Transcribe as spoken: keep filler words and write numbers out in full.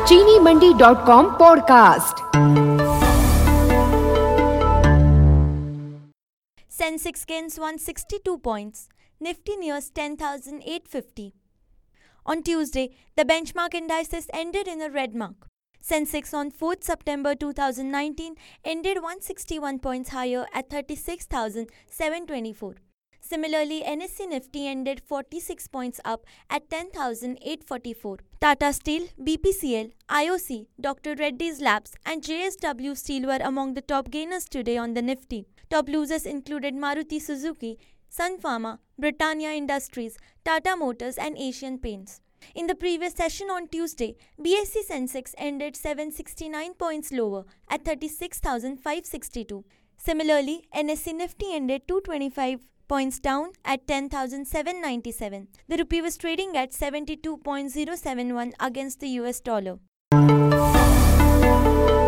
चीनी Mandi dot com podcast. Sensex gains one hundred sixty-two points. Nifty nears ten thousand eight hundred fifty. On Tuesday, the benchmark indices ended in a red mark. Sensex on fourth September two thousand nineteen ended one hundred sixty-one points higher at thirty-six thousand seven hundred twenty-four. Similarly, N S E Nifty ended forty-six points up at ten thousand eight hundred forty-four. Tata Steel, B P C L, I O C, Doctor Reddy's Labs and J S W Steel were among the top gainers today on the Nifty. Top losers included Maruti Suzuki, Sun Pharma, Britannia Industries, Tata Motors and Asian Paints. In the previous session on Tuesday, B S E Sensex ended seven hundred sixty-nine points lower at thirty-six thousand five hundred sixty-two. Similarly, N S E Nifty ended two hundred twenty-five points down at ten thousand seven hundred ninety-seven. The rupee was trading at seventy-two point zero seven one against the U S dollar.